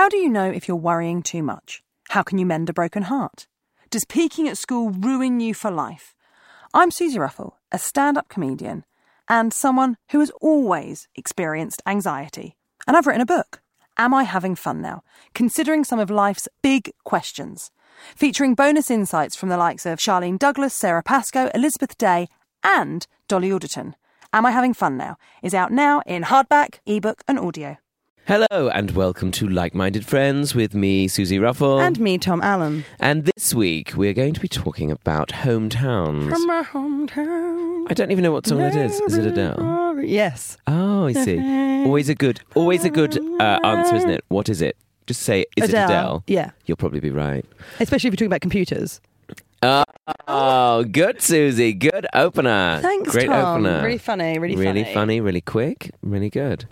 How do you know if you're worrying too much? How can you mend a broken heart? Does peaking at school ruin you for life? I'm Susie Ruffle, a stand-up comedian and someone who has always experienced anxiety. And I've written a book, Am I Having Fun Now? Considering some of life's big questions. Featuring bonus insights from the likes of Charlene Douglas, Sarah Pascoe, Elizabeth Day and Dolly Alderton. Am I Having Fun Now? Is out now in hardback, ebook and audio. Hello and welcome to Like-Minded Friends with me, Susie Ruffle. And me, Tom Allen. And this week we're going to be talking about hometowns. From my hometown. I don't even know what song that is. Is it Adele? Yes. Oh, I see. Always a good answer, isn't it? What is it? Just say, is it Adele? Yeah. You'll probably be right. Especially if you're talking about computers. Oh, good, Susie. Good opener. Thanks, Great Tom. opener. Really funny, Really funny, really quick, really good.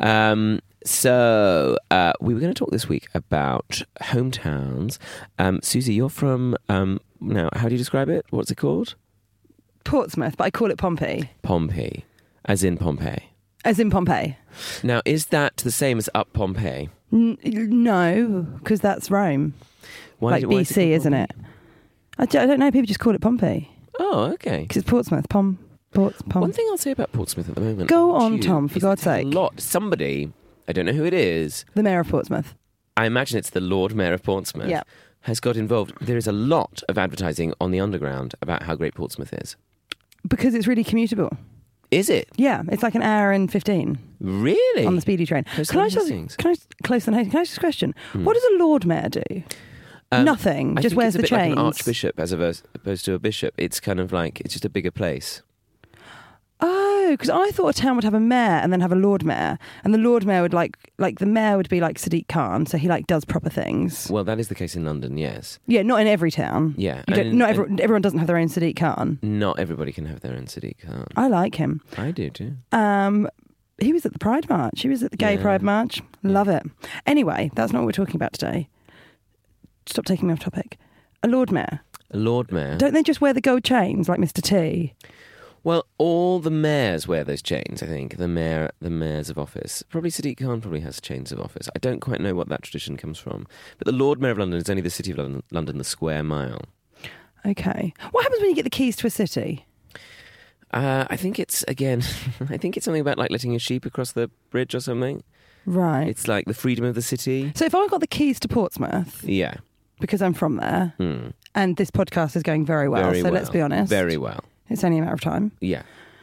So we were going to talk this week about hometowns. Susie, you're from, now, how do you describe it? What's it called? Portsmouth, but I call it Pompey. Pompey, as in Pompeii. As in Pompeii. Now, is that the same as Up Pompeii? No, because that's Rome. Why BC, is it isn't it? I don't know, people just call it Pompey. Oh, okay. Because it's Portsmouth. Pom. One thing I'll say about Portsmouth at the moment. Go on, Tom, for God's sake. Somebody, I don't know who it is. The Mayor of Portsmouth. I imagine it's the Lord Mayor of Portsmouth. Yeah. Has got involved. There is a lot of advertising on the Underground about how great Portsmouth is. Because it's really commutable. Is it? Yeah, it's like an hour and 15. Really? On the speedy train. Can I just ask a question? What does a Lord Mayor do? Nothing. Just wears the chains. Like an archbishop as opposed to a bishop. It's kind of like, it's just a bigger place. Oh, because I thought a town would have a mayor and then have a Lord Mayor, and the Lord Mayor would like the mayor would be like Sadiq Khan, so he like does proper things. Well, that is the case in London, yes. Yeah, not in every town. Yeah, everyone doesn't have their own Sadiq Khan. Not everybody can have their own Sadiq Khan. I like him. I do too. He was at the Pride March. He was at the Gay Pride March. Love it. Anyway, that's not what we're talking about today. Stop taking me off topic. A Lord Mayor. A Lord Mayor. Don't they just wear the gold chains like Mr. T? Well, all the mayors wear those chains, I think. The mayors of office. Probably Sadiq Khan probably has chains of office. I don't quite know what that tradition comes from. But the Lord Mayor of London is only the City of London, the square mile. Okay. What happens when you get the keys to a city? I think it's something about like letting a sheep across the bridge or something. Right. It's like the freedom of the city. So if I got the keys to Portsmouth... Yeah. Because I'm from there, and this podcast is going very well, let's be honest. Very well. It's only a matter of time. Yeah.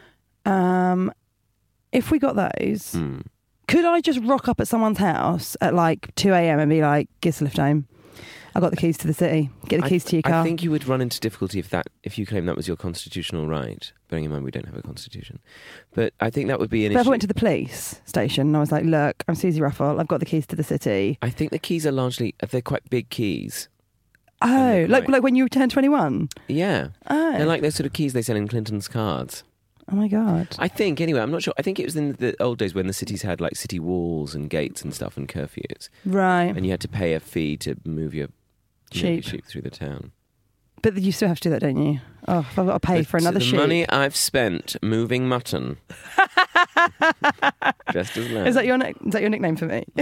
If we got those, could I just rock up at someone's house at like 2 a.m. and be like, "Give us a lift home. I got the keys to the city. Get the keys to your car." I think you would run into difficulty if you claim that was your constitutional right. Bearing in mind we don't have a constitution, but I think that would be an issue. But if I went to the police station and I was like, "Look, I'm Susie Ruffle. I've got the keys to the city." I think the keys are they're quite big keys. Oh, like when you turn 21? Yeah. Oh. They're like those sort of keys they sell in Clinton's cards. Oh my God. I think, anyway, I'm not sure. I think it was in the old days when the cities had like city walls and gates and stuff and curfews. Right. And you had to pay a fee to move your sheep through the town. But you still have to do that, don't you? Oh, if I've got to pay for another sheep. The money I've spent moving mutton. Just as loud. Is that your nickname for me?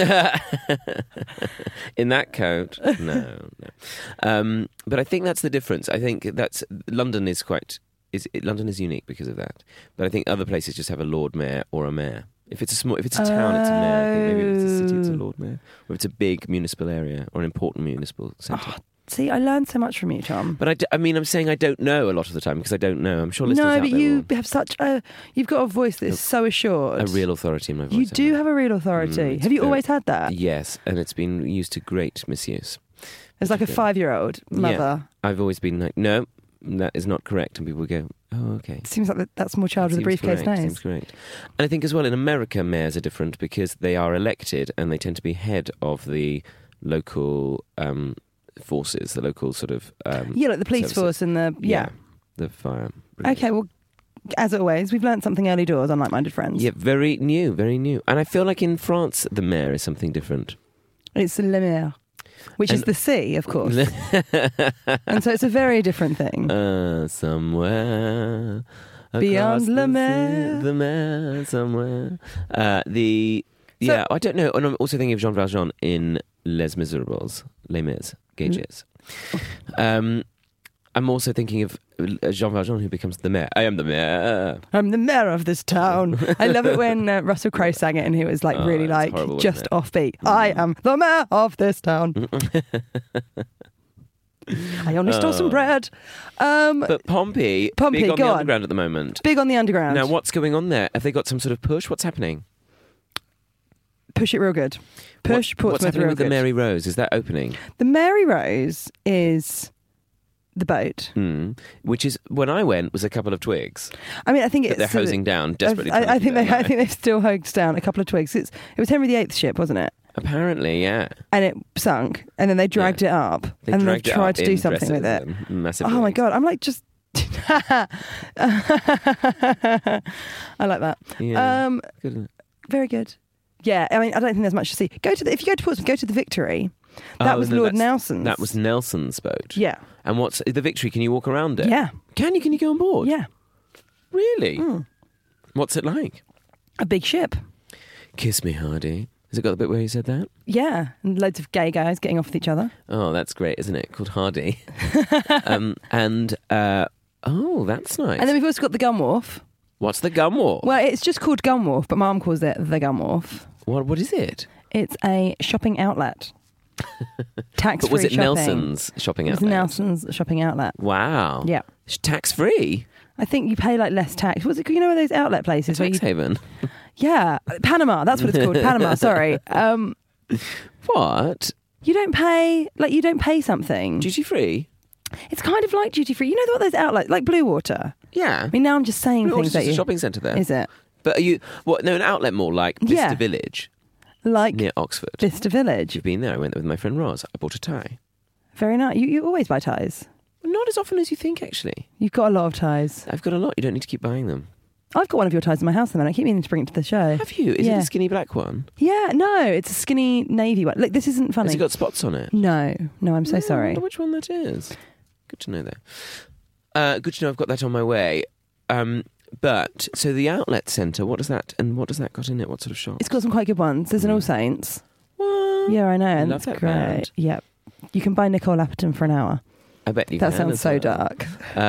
In that coat, no. But I think that's the difference. I think London is London is unique because of that. But I think other places just have a Lord Mayor or a mayor. If it's a town, it's a mayor. I think maybe if it's a city, it's a Lord Mayor. Or if it's a big municipal area or an important municipal centre. Oh, see, I learned so much from you, Tom. But I'm saying I don't know a lot of the time because I don't know. I'm sure listeners out there you have you've got a voice that is so assured. A real authority in my voice. You do have a real authority. Have you always had that? Yes, and it's been used to great misuse. It's like a 5-year-old mother. Yeah. I've always been like, no, that is not correct. And people would go, oh, okay. It seems like that small child with a briefcase nose. Seems correct. And I think as well in America, mayors are different because they are elected and they tend to be head of the local forces, the local sort of... like the police force and the... Yeah. The fire brigade. Okay, well, as always, we've learned something early doors on Like-Minded Friends. Yeah, very new, very new. And I feel like in France, the mayor is something different. It's le maire. Which is the sea, of course. And so it's a very different thing. Somewhere beyond the mer. the mer somewhere. Yeah, I don't know. And I'm also thinking of Jean Valjean in Les Miserables, Les Mis, Gauges. I'm also thinking of Jean Valjean, who becomes the mayor. I am the mayor. I'm the mayor of this town. I love it when Russell Crowe sang it and he was like really like horrible, just offbeat. I am the mayor of this town. I only stole some bread. But Pompey, big on the underground at the moment. Big on the underground. Now, what's going on there? Have they got some sort of push? What's happening? Push it real good. Push Portsmouth what's happening real with good. the Mary Rose? Is that opening? The Mary Rose is the boat. Which is, when I went, was a couple of twigs. I mean, I think that it's they're hosing down desperately. I think they've still hosed down a couple of twigs. It was Henry VIII's ship, wasn't it? Apparently, yeah. And it sunk, and then they dragged it up, and they've tried to do something with it. Massive. Oh my god! I'm like just. I like that. Yeah. Good, isn't it? Very good. Yeah, I mean, I don't think there's much to see. If you go to Portsmouth, go to the Victory. That was Lord Nelson's. That was Nelson's boat. Yeah. And what's the Victory? Can you walk around it? Yeah. Can you? Can you go on board? Yeah. Really? What's it like? A big ship. Kiss me, Hardy. Has it got the bit where he said that? Yeah, and loads of gay guys getting off with each other. Oh, that's great, isn't it? Called Hardy. Oh, that's nice. And then we've also got the Gun Wharf. What's the Gun Wharf? Well, it's just called Gun Wharf, but Mum calls it the Gun Wharf. What is it? It's a shopping outlet. Tax-free But was it shopping. Nelson's shopping outlet? It was Nelson's shopping outlet. Wow. Yeah. Tax-free? I think you pay like less tax. What's it? You know where those outlet places? Tax haven? Yeah, Panama. That's what it's called. Panama. Sorry. What? You don't pay something. Duty-free? It's kind of like duty free. You know what those outlets like Blue Water? Yeah. I mean, now I'm just saying Blue things Water's that a shopping centre there. Is it? But are you an outlet mall like Vista Village Like near Oxford? Vista Village. You've been there. I went there with my friend Roz. I bought a tie. Very nice. You always buy ties. Not as often as you think, actually. You've got a lot of ties. I've got a lot. You don't need to keep buying them. I've got one of your ties in my house, and I keep meaning to bring it to the show. Have you? Is it a skinny black one? Yeah, no, it's a skinny navy one. Look, this isn't funny. Has it got spots on it? No, I'm so sorry. I wonder which one that is. Good to know that. Good to know I've got that on my way. But so the outlet centre, what does that got in it? What sort of shop? It's got some quite good ones. There's an All Saints. What? Yeah, I know. I And love it's that great. band. Yeah, you can buy Nicole Appleton for an hour. I bet you that can. sounds so dark.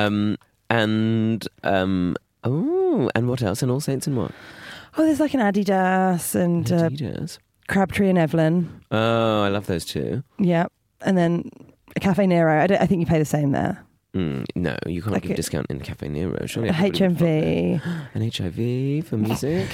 And what else? And All Saints and what? Oh, there's like an Adidas and Adidas. Crabtree and Evelyn. Oh, I love those two. Yeah, and then a Cafe Nero. I think you pay the same there. No, you can't give a discount in Cafe Nero. Surely A HMV. An HIV for music.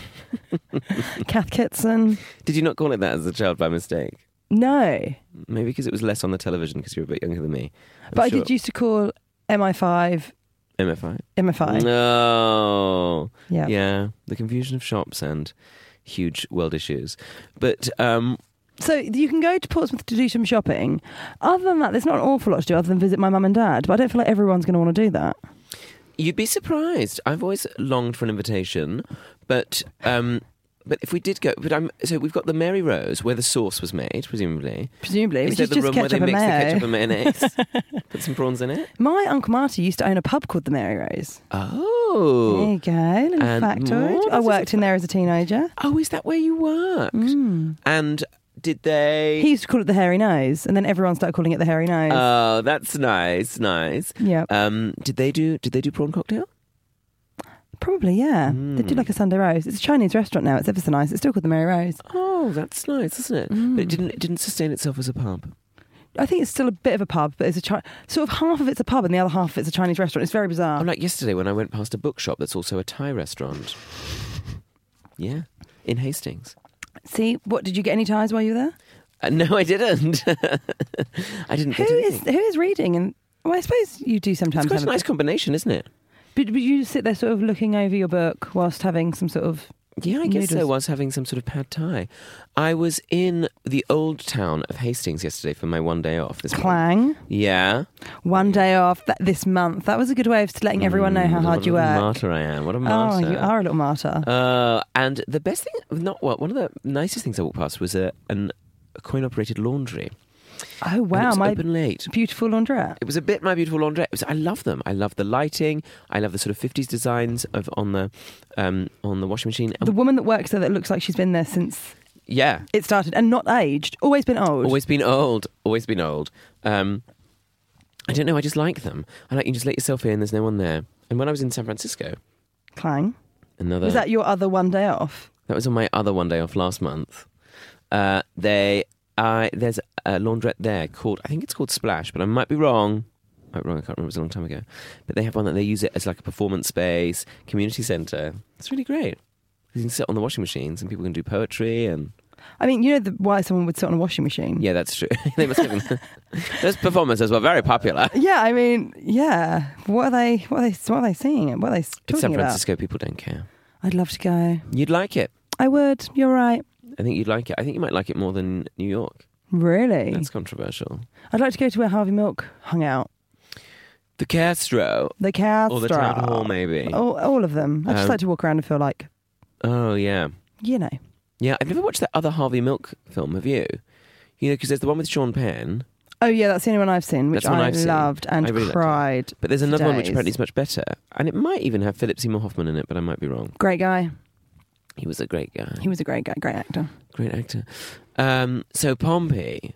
Cath Kitson. Did you not call it that as a child by mistake? No. Maybe because it was less on the television because you were a bit younger than me. But I did used to call MI5. MFI? No. Yeah. Yeah. The confusion of shops and huge world issues. But so you can go to Portsmouth to do some shopping. Other than that, there's not an awful lot to do other than visit my mum and dad. But I don't feel like everyone's going to want to do that. you'd be surprised. I've always longed for an invitation, but if we did go, so we've got the Mary Rose where the sauce was made, presumably. Presumably, Is which there is the just room where they ketchup and mix the mayo. ketchup and mayonnaise? Put some prawns in it. My Uncle Marty used to own a pub called the Mary Rose. Oh, There you go, little And factoid. more? I worked in there as a teenager. oh, is that where you worked? And did they? He used to call it the hairy nose, and then everyone started calling it the hairy nose. Oh, that's nice. Yeah, Did they do prawn cocktail? probably, yeah. They do like a Sunday roast. It's a Chinese restaurant now. It's ever so nice. It's still called the Mary Rose. Oh, that's nice, isn't it? But it didn't sustain itself as a pub. I think it's still a bit of a pub, but it's sort of half of it's a pub and the other half of it's a Chinese restaurant. It's very bizarre. Like yesterday when I went past a bookshop that's also a Thai restaurant. Yeah, in Hastings. See, what, did you get any ties while you were there? No, I didn't. I didn't get anything. Who is reading? And well, I suppose you do sometimes. It's quite have a nice combination, isn't it? But you sit there sort of looking over your book whilst having some sort of... Yeah, I guess so. I noodles. was having some sort of pad thai. I was in the old town of Hastings yesterday for my one day off. This month. Clang. Yeah. One day off this month. That was a good way of letting everyone know how hard you What a work. martyr I am. What a Oh, martyr. you are a little martyr. And the best thing, one of the nicest things I walked past was an coin-operated laundry. Oh, And wow. it was My open late. beautiful laundrette. It was a bit My Beautiful Laundrette. I love them. I love the lighting. I love the sort of 50s designs on the washing machine. The woman that works there that looks like she's been there since Yeah. it started and not aged. Always been old. Always been old. Always been old. I don't know. I just like them. I like you just let yourself in. There's no one there. And when I was in San Francisco, Clang. another Was that your other one day off? that was on my other one day off last month. There's a laundrette there called, I think it's called Splash, but I might be wrong. I can't remember. It was a long time ago. But they have one that they use it as like a performance space, community centre. It's really great. You can sit on the washing machines and people can do poetry and... I mean, you know why someone would sit on a washing machine? Yeah, that's true. They must have... Those performances were very popular. Yeah, I mean, yeah. What are they seeing? What are they In talking San about? Francisco, people don't care. I'd love to go. You'd like it. I would. You're right. I think you'd like it. I think you might like it more than New York. Really? That's controversial. I'd like to go to where Harvey Milk hung out. The Castro. The Castro. Or the Town Hall, maybe. All of them. I just like to walk around and feel like, Oh, yeah. you know. Yeah, I've never watched that other Harvey Milk film, have you? You know, because there's the one with Sean Penn, Oh, yeah, that's the only one I've seen, which That's the one I I've seen. loved and I really liked it. cried. but there's another one which days. apparently is much better. And it might even have Philip Seymour Hoffman in it, but I might be wrong. Great guy. He was a great guy. He was a great guy, great actor. Great actor. So Pompeii.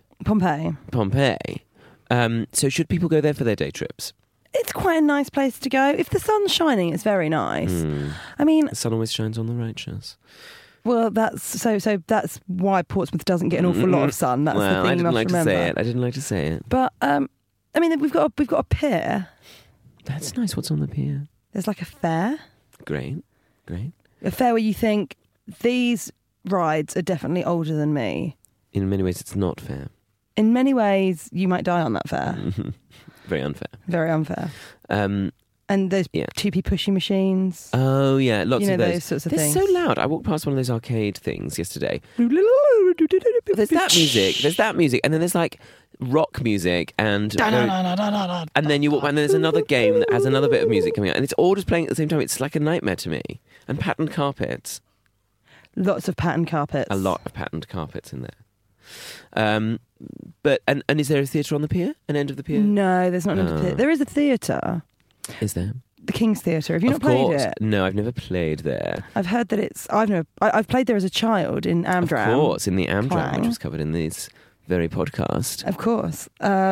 So should people go there for their day trips? It's quite a nice place to go. If the sun's shining, it's very nice. I mean, The sun always shines on the righteous. well, that's so that's why Portsmouth doesn't get an awful lot of sun. That's Well, the thing I you didn't must like remember. to say it. I didn't like to say it. But I mean, we've got a pier. That's nice. What's on the pier? There's like a fair, Great. a fair where you think these rides are definitely older than me. In many ways, it's not fair. In many ways, you might die on that fair. Very unfair. Very unfair. Um, And there's Yeah. 2p pushy machines. oh, yeah. Lots You know, of those. those sorts of They're things. so loud. I walked past one of those arcade things yesterday. There's that music. And then there's like rock music and then you walk by and there's another game that has another bit of music coming out. And it's all just playing at the same time. It's like a nightmare to me. And patterned carpets. Lots of patterned carpets. A lot of patterned carpets in there. But is there a theatre on the pier? An end of the pier? No, there's not another Oh. theatre. There is a theatre, Is there? the King's Theatre. Have you Of not played course. it? No, I've never played there. I've heard that it's. I've played there as a child in Amdram. Of course, in the Amdram, Clang. which was covered in this very podcast. Of course.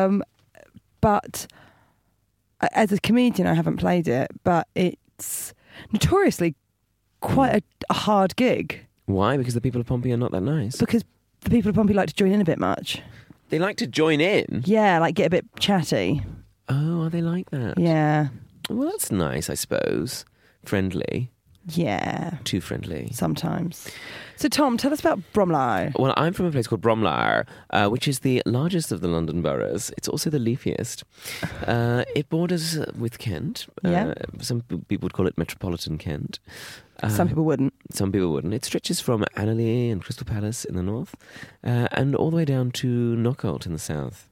But as a comedian, I haven't played it. But it's notoriously quite a hard gig Why? Because the people of Pompey are not that nice. because the people of Pompey like to join in a bit much. They like to join in. Yeah, like get a bit chatty. Oh, are they like that? Yeah. Well, that's nice, I suppose. Friendly. Yeah. Too friendly. Sometimes. So, Tom, tell us about Bromley. Well, I'm from a place called Bromley, which is the largest of the London boroughs. It's also the leafiest. It borders with Kent. Yeah. Some people would call it Metropolitan Kent. Some people wouldn't. Some people wouldn't. It stretches from Annerley and Crystal Palace in the north and all the way down to Knockholt in the south.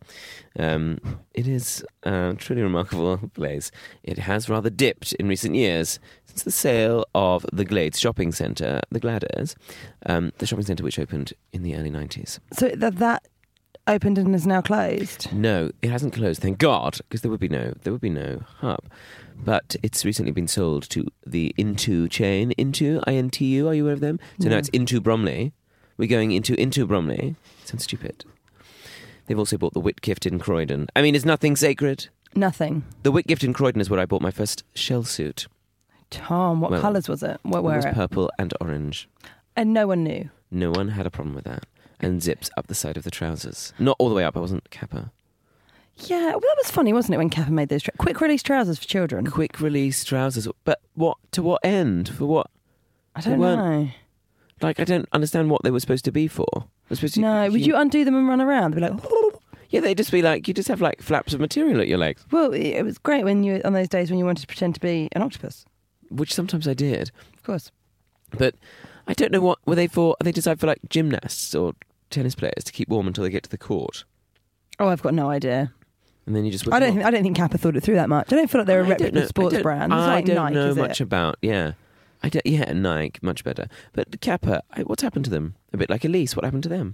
It is a truly remarkable place. It has rather dipped in recent years since the sale of the Glades shopping centre, the Gladders, the shopping centre which opened in the early 90s. So that opened and is now closed. No, it hasn't closed, thank God, because there would be no hub. But it's recently been sold to the Into chain. Into, INTU, are you aware of them? So now it's Into Bromley. We're going into Bromley. Sounds stupid. They've also bought the Whitgift in Croydon. I mean, is nothing sacred? Nothing. The Whitgift in Croydon is where I bought my first shell suit. Tom, what Well, colours was it? What It were was it? purple and orange. And no one knew. No one had a problem with that. And zips up the side of the trousers. Not all the way up, I wasn't Kappa. Yeah, well, that was funny, wasn't it, when Kappa made those quick release trousers for children? Quick release trousers. But what? To what end? For what? I don't weren't- know. Like, I don't understand what they were supposed to be for. They're supposed to, No, would you undo them and run around? They'd be like, Yeah, they'd just be like, you just have like flaps of material at your legs. well, it was great when you on those days when you wanted to pretend to be an octopus. Which sometimes I did. Of course. But I don't know what were they for. Are they designed for like gymnasts or tennis players to keep warm until they get to the court? Oh, I've got no idea. And then you just... I don't think Kappa thought it through that much. I don't feel like they're a reputable sports brand. It's I like don't Nike, know is much it? about... Yeah. Yeah, Nike, much better. But Kappa, what's happened to them? A bit like Elise, what happened to them?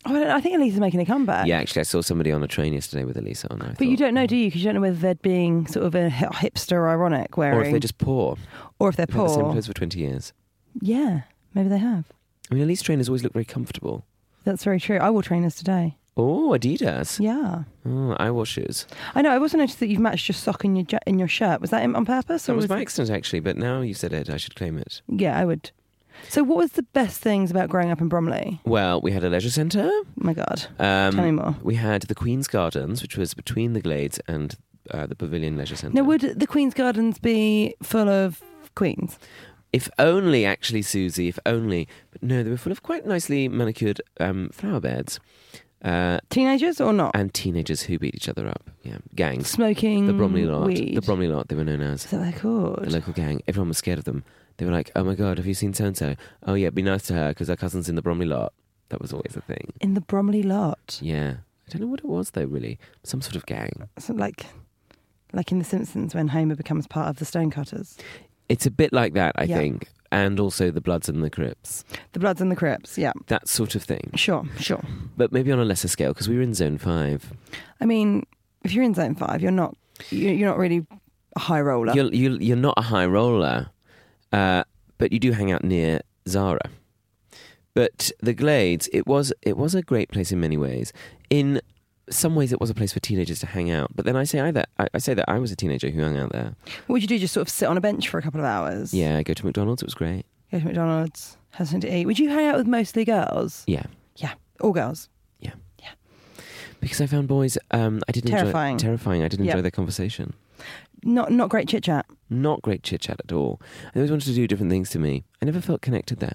Oh, I think Elisa's making a comeback. Yeah, actually, I saw somebody on a train yesterday with Elisa on. But you don't know, do you? Because you don't know whether they're being sort of a hipster or ironic wearing. Or if they're just poor. Or if they're They've had the same poor. clothes for 20 years. Yeah, maybe they have. I mean, Elise trainers always look very comfortable. That's very true. I wore trainers today. Oh, Adidas. Yeah. Oh, I wore shoes. I know. I also noticed that you've matched your sock in your shirt. Was that on purpose? That Or was by it... accident, actually, but now you said it, I should claim it. Yeah, I would. So what was the best things about growing up in Bromley? Well, we had a leisure centre. Oh my God. Tell me more. We had the Queen's Gardens, which was between the Glades and the Pavilion Leisure Centre. Now, would the Queen's Gardens be full of queens? If only, actually, Susie, if only. But no, they were full of quite nicely manicured flower beds. Teenagers or not? And teenagers who beat each other up. Yeah, gangs. Smoking The Bromley Lot. weed. The Bromley Lot, they were known as. Is that what they're called? The local gang. Everyone was scared of them. They were like, oh my God, have you seen so-and-so? Oh yeah, be nice to her because her cousin's in the Bromley Lot. That was always a thing. In the Bromley Lot? Yeah. I don't know what it was though, really. Some sort of gang. So like in The Simpsons when Homer becomes part of the Stonecutters. It's a bit like that, I Yeah. think. And also the Bloods and the Crips. The Bloods and the Crips, yeah. That sort of thing. Sure. But maybe on a lesser scale because we were in Zone 5. I mean, if you're in Zone 5, you're not really a high roller. You're not a high roller, but you do hang out near Zara. But the Glades, it was a great place in many ways. In some ways, it was a place for teenagers to hang out. But then I say that I was a teenager who hung out there. What would you do? Just sort of sit on a bench for a couple of hours? Yeah, go to McDonald's. It was great. Go to McDonald's, have something to eat. Would you hang out with mostly girls? Yeah. Yeah, all girls. Yeah. Because I found boys, I didn't Terrifying. I didn't Yeah. enjoy their conversation. Not great chit chat. Not great chit chat at all. They always wanted to do different things to me. I never felt connected there.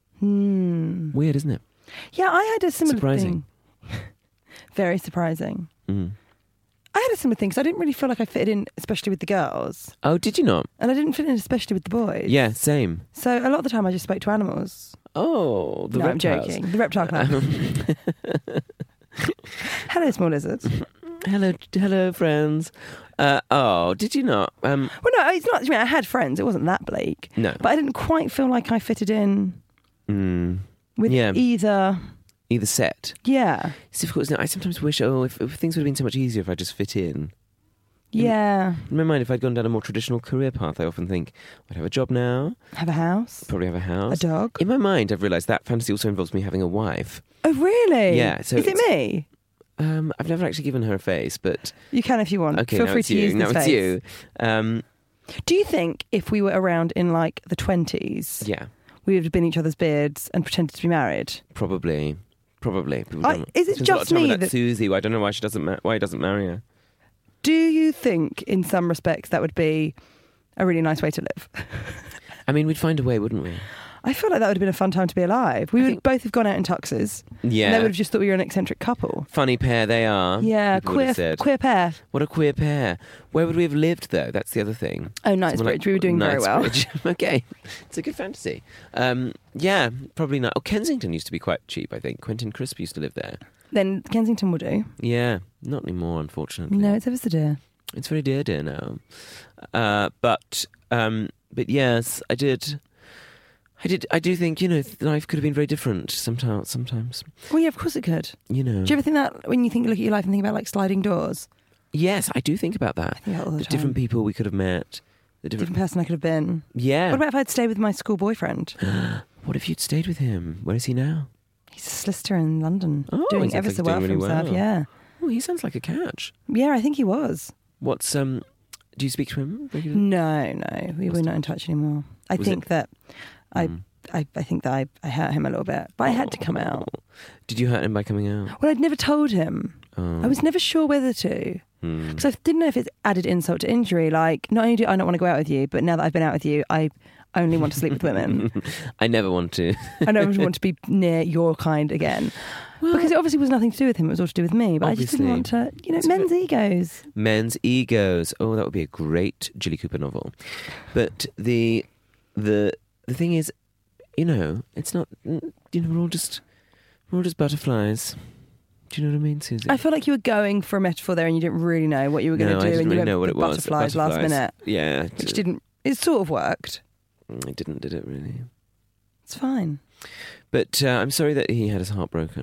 Weird, isn't it? Yeah, I had a similar Surprising. thing. Very surprising. Mm. I had a similar thing because I didn't really feel like I fitted in, especially with the girls. Oh, did you not? And I didn't fit in, especially with the boys. Yeah, same. So a lot of the time I just spoke to animals. Oh, the No, reptiles. I'm joking. The reptile club. Hello, small lizards. Hello, friends. Did you not? Well, no, it's not. I mean, I had friends. It wasn't that bleak. No. But I didn't quite feel like I fitted in with Yeah. either. Either set. Yeah. It's difficult, isn't it? I sometimes wish, if things would have been so much easier if I just fit in. Yeah. In my mind, if I'd gone down a more traditional career path, I often think, I'd have a job now, Have a house. probably have a house. A dog. In my mind, I've realised that fantasy also involves me having a wife. Oh, really? Yeah, so Is it it's- me? I've never actually given her a face, but... You can if you want. Okay, Feel now free it's to you. use Now this it's face. you. Do you think if we were around in like the 20s, Yeah, we would have been each other's beards and pretended to be married? probably. People I- don't- is it spends a lot of just time with me that that- Susie? I don't know why she doesn't. Why he doesn't marry her. Do you think, in some respects, that would be a really nice way to live? I mean, we'd find a way, wouldn't we? I feel like that would have been a fun time to be alive. We would both have gone out in tuxes. Yeah. And they would have just thought we were an eccentric couple. Funny pair they are. Yeah, people would have said. queer pair. What a queer pair. Where would we have lived, though? That's the other thing. Oh, Knightsbridge. We were doing very well. Knightsbridge. Okay. It's a good fantasy. Yeah, probably not. Oh, Kensington used to be quite cheap, I think. Quentin Crisp used to live there. Then Kensington will do. Yeah, not anymore, unfortunately. No, it's ever so dear. It's very dear now. But yes, I do think, life could have been very different sometimes. Well, yeah, of course it could. Do Do you ever think that when you look at your life and think about like sliding doors? Yes, I do think about that. I think about it all the The time. different people we could have met. The Different person I could have been. Yeah. What about if I'd stayed with my school boyfriend? What if you'd stayed with him? Where is he now? He's a solicitor in London. Oh, doing he ever sounds so like well he's for doing really himself. well. Yeah. Oh, he sounds like a catch. Yeah, I think he was. What's do you speak to him regularly? No, we're not in touch anymore. I Was think it- that I think that I hurt him a little bit, but I had to come out. Did you hurt him by coming out? Well, I'd never told him. Oh. I was never sure whether to. Hmm. Because I didn't know if it's added insult to injury. Like, not only do I not want to go out with you, but now that I've been out with you, I only want to sleep with women. I never want to. I don't want to be near your kind again. Because it obviously was nothing to do with him, it was all to do with me. But I just didn't want to, men's egos. Men's egos. Oh, that would be a great Jilly Cooper novel. But the thing is, it's not. We're all just butterflies. Do you know what I mean, Susie? I feel like you were going for a metaphor there and you didn't really know what you were going to No, do. I didn't and you really went know what with it was. butterflies last minute. Yeah, Which didn't, it sort of worked. It did it really? It's fine. But I'm sorry that he had his heart broken.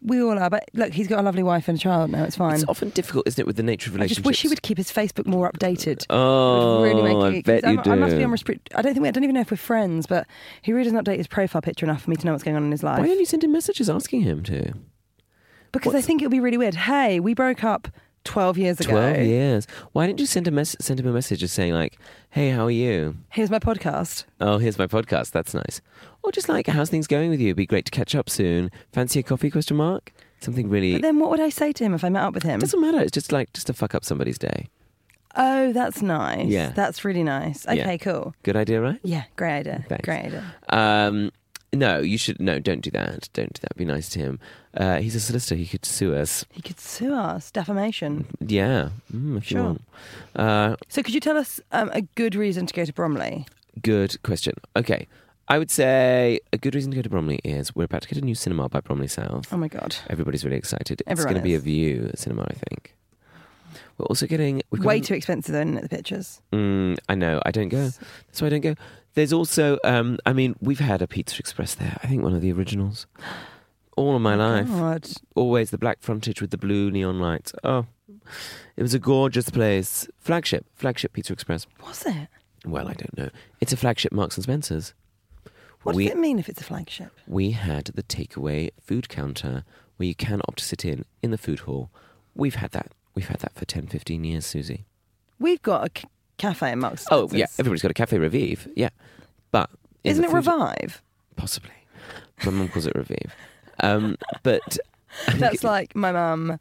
We all are, but look, he's got a lovely wife and a child now. It's fine. It's often difficult, isn't it, with the nature of I relationships? just wish he would keep his Facebook more updated. Oh, It would really make I bet you do. I must be on I don't even know if we're friends, but he really doesn't update his profile picture enough for me to know what's going on in his life. Why don't you send him messages asking him to? Because I think it would be really weird. Hey, we broke up 12 years ago. 12 years. Why didn't you send him a message just saying like, hey, how are you? Here's my podcast. Oh, here's my podcast. That's nice. Or just like, how's things going with you? It'd be great to catch up soon. Fancy a coffee, ? Something really... But then what would I say to him if I met up with him? Doesn't matter. It's just to fuck up somebody's day. Oh, that's nice. Yeah. That's really nice. Okay, Yeah. cool. Good idea, right? Yeah, great idea. Thanks. Great idea. No, you should... No, don't do that. Don't do that. Be nice to him. He's a solicitor. He could sue us. He could sue us. Defamation. Yeah. If you Sure. want. So could you tell us a good reason to go to Bromley? Good question. Okay. I would say a good reason to go to Bromley is we're about to get a new cinema by Bromley South. Oh my God. Everybody's really excited. It's Everyone going to be a is. View cinema, I think. We're also getting... Way too expensive though, isn't it, the pictures? I know. I don't go. That's why I don't go. There's also... we've had a Pizza Express there. I think one of the originals. All of my life. God. Always the black frontage with the blue neon lights. Oh, it was a gorgeous place. Flagship Pizza Express. Was it? Well, I don't know. It's a flagship Marks and Spencer's. What does it mean if it's a flagship? We had the takeaway food counter where you can opt to sit in the food hall. We've had that. We've had that for 10, 15 years, Susie. We've got a cafe in Marks. Oh, yeah. Everybody's got a Café Revive. Yeah. But... Isn't it Revive? Possibly. My mum calls it Revive. But... That's like my mum,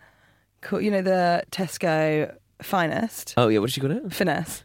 the Tesco Finest. Oh, yeah. What did she call it? Finesse.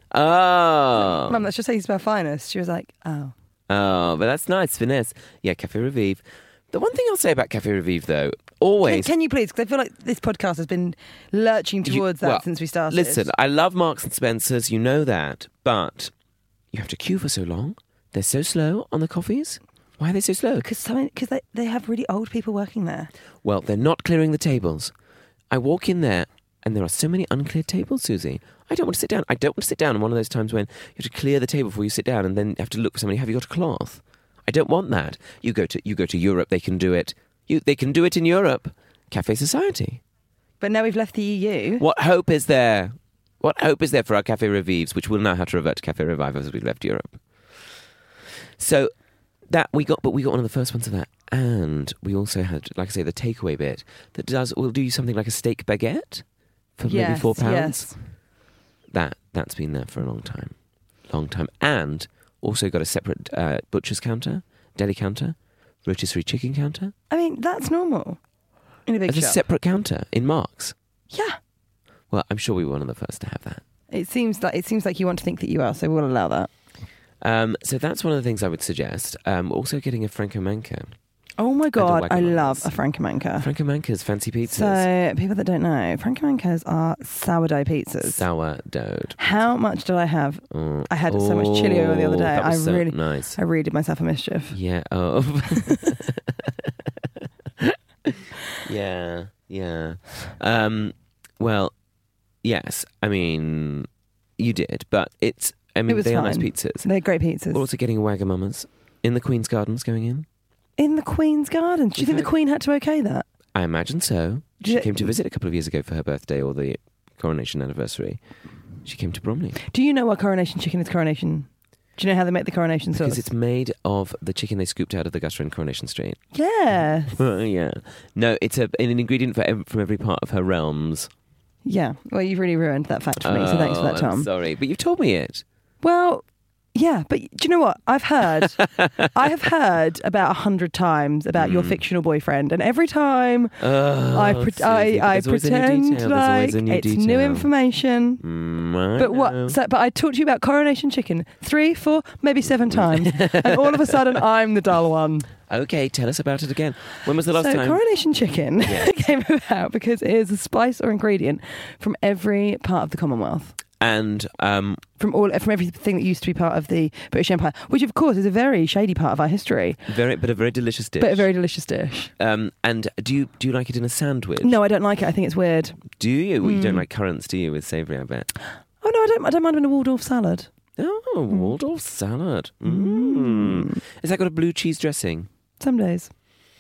Oh. Mum, let's just say you spell finest. She was like, oh. Oh, but that's nice. Finesse. Yeah, Café Revive. The one thing I'll say about Café Revive, though, always... Can you please? Because I feel like this podcast has been lurching towards that since we started. Listen, I love Marks and Spencer's, you know that, but you have to queue for so long. They're so slow on the coffees. Why are they so slow? Because they have really old people working there. Well, they're not clearing the tables. I walk in there and there are so many uncleared tables, Susie. I don't want to sit down. I don't want to sit down on one of those times when you have to clear the table before you sit down and then you have to look for somebody. Have you got a cloth? I don't want that. You go to Europe, they can do it. They can do it in Europe. Café Society. But now we've left the EU. What hope is there? What hope is there for our Café Revives, which will now have to revert to Café Revive as we've left Europe? So that we got one of the first ones of that, and we also had, like I say, the takeaway bit that will do you something like a steak baguette for maybe £4. Yes. That's been there for a long time, and also got a separate butcher's counter, deli counter, rotisserie chicken counter. I mean, that's normal in a big As shop. a separate counter in Marks. Yeah. Well, I'm sure we were one of the first to have that. It seems like you want to think that you are, so we'll allow that. So that's one of the things I would suggest. Also getting a Franco Manca. Oh my God, I Wagamama's. love a Franco Manca. Franco Manca's fancy pizzas. So, people that don't know, Franco Mancas are sourdough pizzas. Sourdough. How much did I have? I had so much chili oil the other day. That was so really nice. I really did myself a mischief. Yeah. Oh. Yeah. Well, yes. I mean, you did, but It was they are fine. nice pizzas. They're great pizzas. We're also getting a Wagamama's in the Queen's Gardens going in. In the Queen's Gardens. Do you think the Queen had to okay that? I imagine so. She came to visit a couple of years ago for her birthday or the coronation anniversary. She came to Bromley. Do you know what coronation chicken is coronation? Do you know how they make the coronation sauce? Because it's made of the chicken they scooped out of the gutter in Coronation Street. Yeah. Yeah. No, it's an ingredient from every part of her realms. Yeah. Well, you've really ruined that fact for me, so thanks for that, Tom. I'm sorry, but you've told me it. Well, yeah, but do you know what? I have heard about 100 times about your fictional boyfriend, and every time I pretend like it's new information. But I talked to you about coronation chicken 3, 4, maybe 7 times, and all of a sudden I'm the dull one. Okay, tell us about it again. When was the last So time? coronation chicken came about because it is a spice or ingredient from every part of the Commonwealth. And from everything that used to be part of the British Empire, which of course is a very shady part of our history. a very delicious dish. But a very delicious dish. And do you like it in a sandwich? No, I don't like it. I think it's weird. Do you? Well, you don't like currants, do you, with savoury, I bet? Oh no, I don't mind in a Waldorf salad. Oh, Waldorf salad. Has that got a blue cheese dressing? Some days.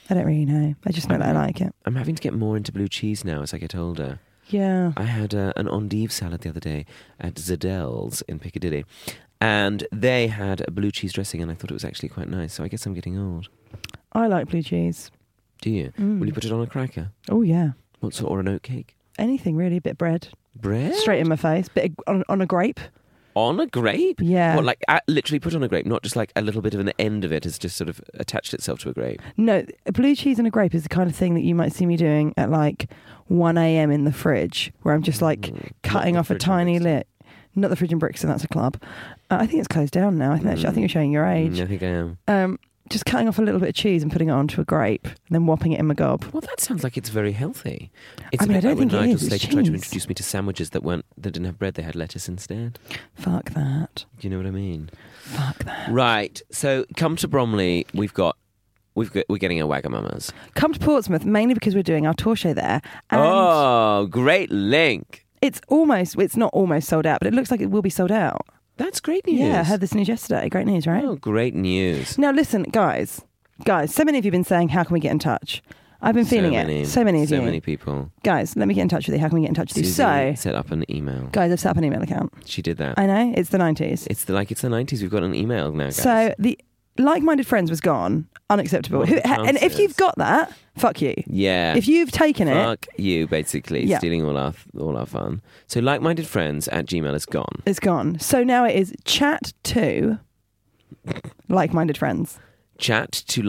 I don't really know. I just know that I like it. I'm having to get more into blue cheese now as I get older. Yeah. I had an endive salad the other day at Zadel's in Piccadilly, and they had a blue cheese dressing, and I thought it was actually quite nice. So I guess I'm getting old. I like blue cheese. Do you? Will you put it on a cracker? Oh, yeah. What sort? Or an oat cake? Anything really. A bit of bread. Bread? Straight in my face. On a grape. On a grape? Yeah. What, like literally put on a grape, not just like a little bit of an end of it has just sort of attached itself to a grape? No, blue cheese and a grape is the kind of thing that you might see me doing at like 1 a.m. in the fridge, where I'm just like cutting off a tiny lit. Not the Fridge in Brixton, that's a club. I think it's closed down now. I think you're showing your age. I think I am. Just cutting off a little bit of cheese and putting it onto a grape, and then whopping it in my gob. Well, that sounds like it's very healthy. It's I mean, I don't think when it Nigel is. It's Slater tried to cheese. introduce me to sandwiches that didn't have bread; they had lettuce instead. Fuck that. Do you know what I mean? Fuck that. Right. So come to Bromley. We're getting our Wagamamas. Come to Portsmouth mainly because we're doing our tour show there. And Oh, great link! it's not almost sold out, but it looks like it will be sold out. That's great news. Yeah, I heard this news yesterday. Great news, right? Oh, great news! Now listen, guys, so many of you have been saying, how can we get in touch? I've been feeling it. So many of you. So many people. Guys, let me get in touch with you. How can we get in touch with you? Susie So, set up an email. guys, I've set up an email account. She did that. I know, it's the 90s. It's the 90s. We've got an email now, guys. So the like-minded friends was gone. Unacceptable. What are the And if chances? you've got that, fuck you. Yeah. If you've taken it, Fuck you, basically, Yeah. stealing all our fun. So likemindedfriends@gmail is gone. it's gone. So now it is chat to like-minded friends. Chat to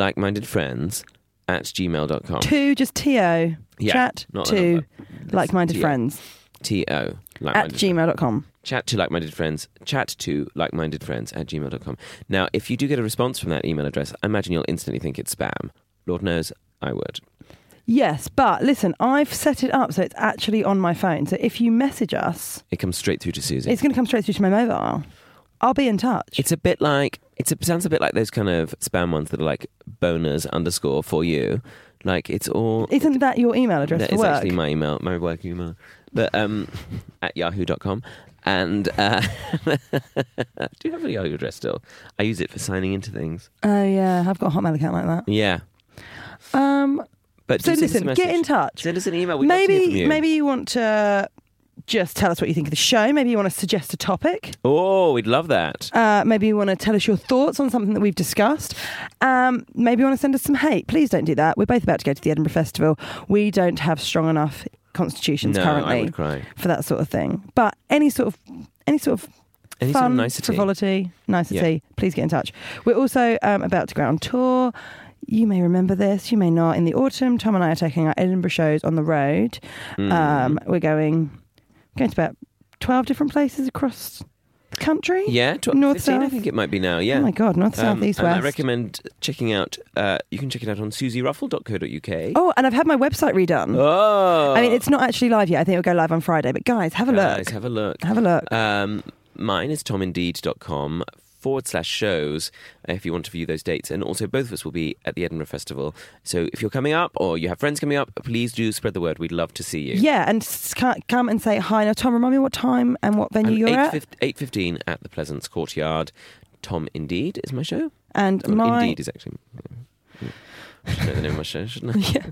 likemindedfriends@gmail.com. To just T-O. Yeah, Chat not a to number. like-minded T-O. friends T-O. at like-minded gmail.com. Chat to like-minded friends. Chat to likemindedfriends@gmail.com. Now, if you do get a response from that email address, I imagine you'll instantly think it's spam. Lord knows I would. Yes, but listen, I've set it up so it's actually on my phone. So if you message us, It comes straight through to Susie. it's going to come straight through to my mobile. I'll be in touch. It's a bit like it sounds a bit like those kind of spam ones that are like boners _ for you. Like it's all. Isn't that your email address That for is work? actually my email, my work email, but at yahoo.com. And do you have a Yahoo address still? I use it for signing into things. Oh yeah, I've got a Hotmail account like that. Yeah. But So do send us a listen, get message. in touch. Send us an email. We'd love to hear from you. Maybe you want to just tell us what you think of the show. Maybe you want to suggest a topic. Oh, we'd love that. Maybe you want to tell us your thoughts on something that we've discussed. Maybe you want to send us some hate. Please don't do that. We're both about to go to the Edinburgh Festival. We don't have strong enough constitutions No, currently I would cry. for that sort of thing. But any sort of Any sort fun, of nicety. frivolity, nicety, Yeah. please get in touch. We're also about to go on tour. You may remember this, you may not. In the autumn, Tom and I are taking our Edinburgh shows on the road. We're going to about 12 different places across the country. Yeah, North, 15, I south. think it might be now. Yeah. Oh my God, north, south, east, and west. I recommend checking out. You can check it out on susieruffle.co.uk. Oh, and I've had my website redone. Oh. I mean, it's not actually live yet. I think it'll go live on Friday. But guys, have a Guys, look. have a look. Have a look. Mine is tomindeed.com/shows if you want to view those dates. And also both of us will be at the Edinburgh Festival. So if you're coming up or you have friends coming up, please do spread the word. We'd love to see you. Yeah, and come and say hi. Now, Tom, remind me what time and what venue And you're at. 8:15 at the Pleasance Courtyard. Tom Indeed is my show. And Well, my... Indeed is actually... I should know the name of my show, shouldn't I? Yeah.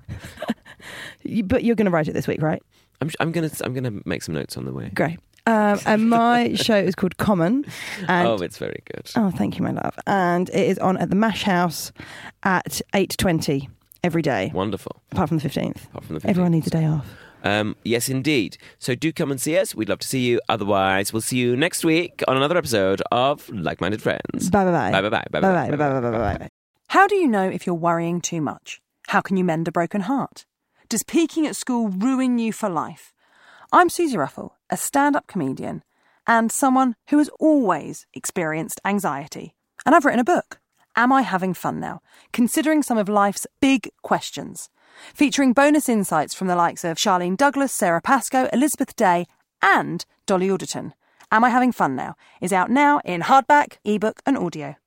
But you're going to write it this week, right? I'm gonna make some notes on the way. Great. And my show is called Common. And Oh, it's very good. oh, thank you, my love. And it is on at the Mash House at 8:20 every day, Wonderful. apart from the 15th. Apart from the 15th. Everyone needs a day off. Yes, indeed. So do come and see us. We'd love to see you. Otherwise, we'll see you next week on another episode of Like-Minded Friends. Bye bye. Bye bye bye. Bye bye. Bye bye. Bye bye. Bye. How do you know if you're worrying too much? How can you mend a broken heart? Does peaking at school ruin you for life? I'm Susie Ruffle, a stand-up comedian and someone who has always experienced anxiety. And I've written a book, Am I Having Fun Now? Considering some of life's big questions. Featuring bonus insights from the likes of Charlene Douglas, Sarah Pascoe, Elizabeth Day and Dolly Alderton. Am I Having Fun Now? Is out now in hardback, ebook and audio.